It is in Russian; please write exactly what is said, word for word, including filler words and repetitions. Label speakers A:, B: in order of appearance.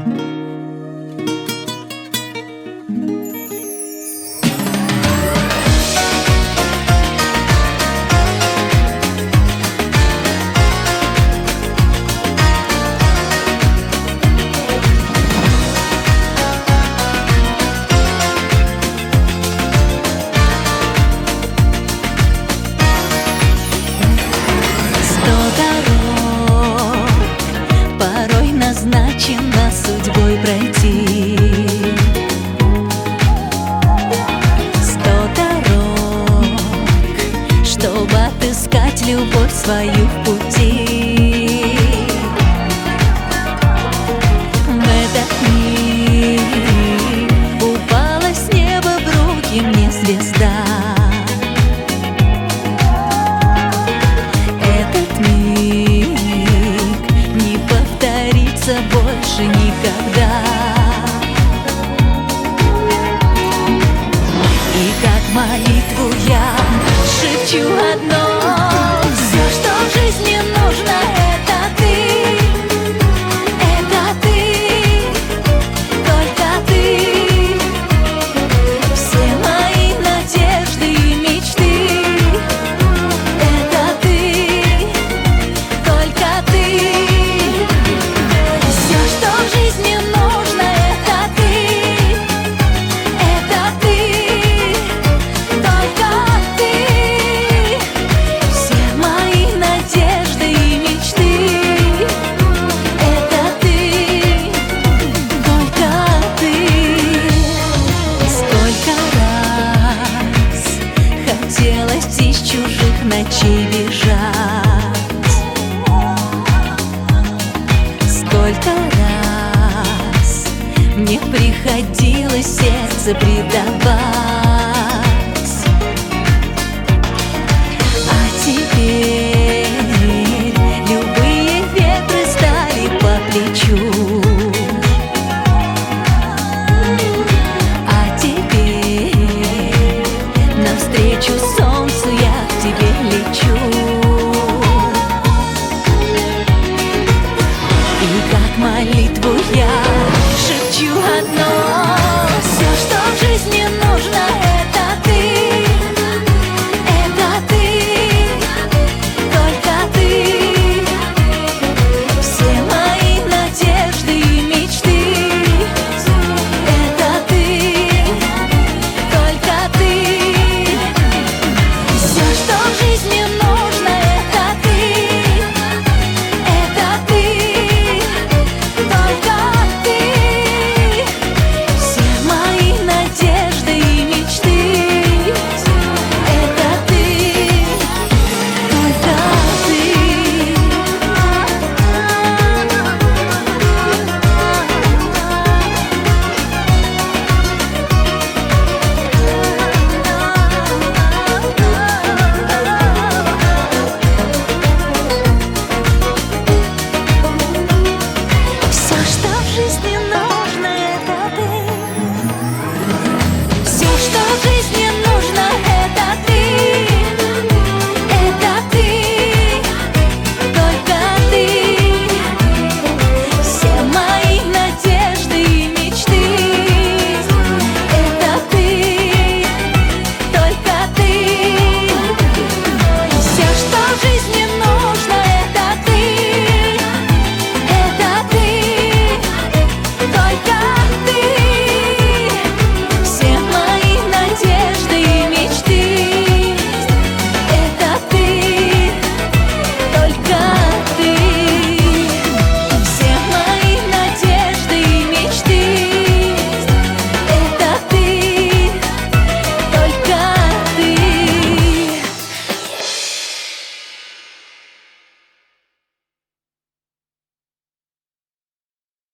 A: Назначено судьбой пройти сто дорог, чтобы отыскать любовь свою в пути. В этот миг упала с неба в руки мне звезда. Этот миг не повторится больше никогда. И как молитву я шепчу одно: все, что в жизни нужно, это ты, это ты, только ты. Все мои надежды и мечты — это ты, только ты. Хотелось из чужих ночей бежать. Сколько раз мне приходилось сердце предавать. А теперь любые ветры стали по плечу. А теперь навстречу солнцу я к тебе лечу. И как молитву я